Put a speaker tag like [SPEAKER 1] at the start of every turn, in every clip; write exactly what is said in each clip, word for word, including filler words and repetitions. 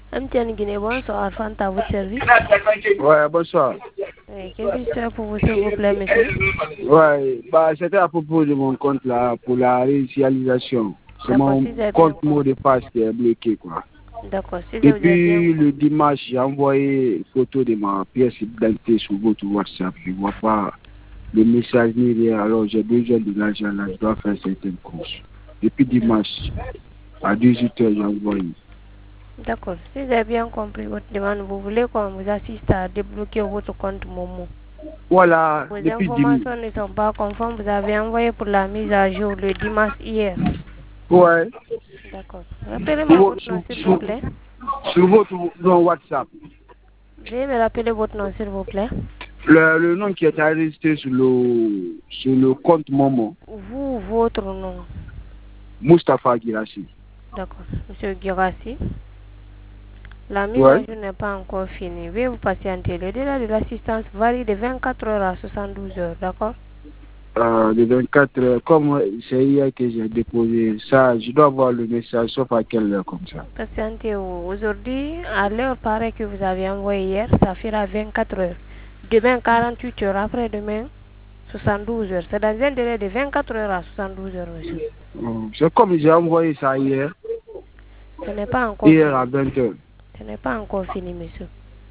[SPEAKER 1] M T N Guinée, bonsoir, Fanta à votre service.
[SPEAKER 2] Ouais, bonsoir.
[SPEAKER 1] Oui, qu'est-ce que je fais pour vous, s'il vous plaît, monsieur?
[SPEAKER 2] Ouais, bah, c'était à propos de mon compte là, pour la réinitialisation. C'est mon
[SPEAKER 1] Si vous avez bien
[SPEAKER 2] compte mot
[SPEAKER 1] compris.
[SPEAKER 2] de passe qui est bloqué, quoi.
[SPEAKER 1] D'accord, si vous avez bien
[SPEAKER 2] Depuis
[SPEAKER 1] compris.
[SPEAKER 2] le dimanche, j'ai envoyé une photo de ma pièce d'identité sur votre WhatsApp. Je ne vois pas le message ni rien. Alors, j'ai besoin de l'argent là. Je dois faire certaines courses. Depuis dimanche, à dix-huit heures, j'ai envoyé.
[SPEAKER 1] D'accord, si vous avez bien compris votre demande, vous voulez qu'on vous assiste à débloquer votre compte Momo.
[SPEAKER 2] Voilà,
[SPEAKER 1] Vos
[SPEAKER 2] depuis dimanche.
[SPEAKER 1] informations ne sont pas conformes. Vous avez envoyé pour la mise à jour le dimanche hier.
[SPEAKER 2] Ouais.
[SPEAKER 1] D'accord. Rappelez-moi votre
[SPEAKER 2] Sur,
[SPEAKER 1] nom, s'il vous
[SPEAKER 2] sur,
[SPEAKER 1] plaît.
[SPEAKER 2] sur votre non, WhatsApp.
[SPEAKER 1] Veuillez me rappeler votre nom, s'il vous plaît.
[SPEAKER 2] Le, le nom qui est enregistré sur le, sur le compte Momo.
[SPEAKER 1] Vous, votre nom.
[SPEAKER 2] Mustapha Girassi.
[SPEAKER 1] D'accord. Monsieur Girassi. La mise
[SPEAKER 2] Ouais.
[SPEAKER 1] à jour n'est pas encore finie. Veuillez vous patienter. Le délai de l'assistance varie de vingt-quatre heures à soixante-douze heures. D'accord?
[SPEAKER 2] Euh, de vingt-quatre heures, comme c'est hier que j'ai déposé ça, je dois voir le message, sauf à quelle heure comme ça.
[SPEAKER 1] Patientez-vous. Aujourd'hui, à l'heure pareille que vous avez envoyé hier, ça fera vingt-quatre heures. Demain, quarante-huit heures. Après-demain, soixante-douze heures. C'est dans un délai de vingt-quatre heures à soixante-douze heures, monsieur.
[SPEAKER 2] C'est comme j'ai envoyé ça hier.
[SPEAKER 1] Ce n'est pas encore
[SPEAKER 2] Hier
[SPEAKER 1] fini.
[SPEAKER 2] à vingt heures.
[SPEAKER 1] Ce n'est pas encore fini, monsieur.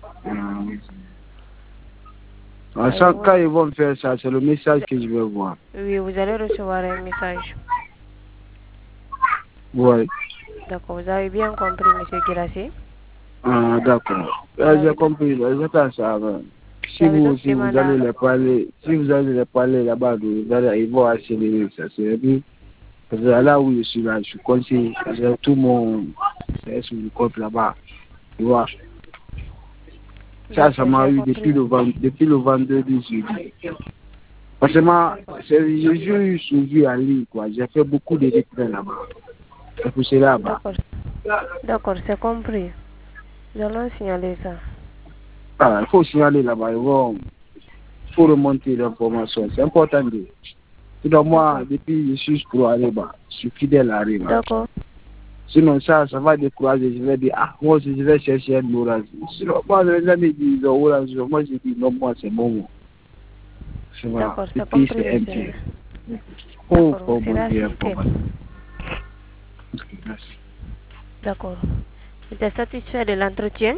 [SPEAKER 2] À chaque quand ils vont faire ça, c'est le message que je vais voir.
[SPEAKER 1] Oui, vous allez recevoir un message.
[SPEAKER 2] Oui.
[SPEAKER 1] D'accord, vous avez bien compris, monsieur Girassi.
[SPEAKER 2] Ah, d'accord. J'ai compris, j'attends ça. Si vous, si vous allez les parler, si vous allez les parler là-bas, vous allez, ils vont accélérer ça. C'est bien. Parce que là où je suis là, je suis conseillé. J'ai tout mon, c'est sur le compte là-bas. Tu vois. Ça, ça m'a eu depuis le, depuis le vendredi jeudi. Parce que moi, j'ai eu suivi en ligne, quoi. J'ai fait beaucoup de retraits là-bas. C'est pour cela là-bas.
[SPEAKER 1] D'accord. D'accord, c'est compris. Nous allons signaler ça.
[SPEAKER 2] Ah, il faut signaler là-bas. Il faut remonter l'information. C'est important. Sinon, moi, depuis je suis pour aller là-bas. Je suis fidèle à aller là-bas.
[SPEAKER 1] D'accord.
[SPEAKER 2] Sinon, ça, ça va décourager. Je vais dire, ah, moi aussi, je vais chercher un orange. Sinon, moi, les amis disent orange. Moi, je dis, non, moi, c'est bon.
[SPEAKER 1] D'accord, c'est compris, monsieur. D'accord, vous serez assisté. D'accord. Vous êtes satisfait de l'entretien?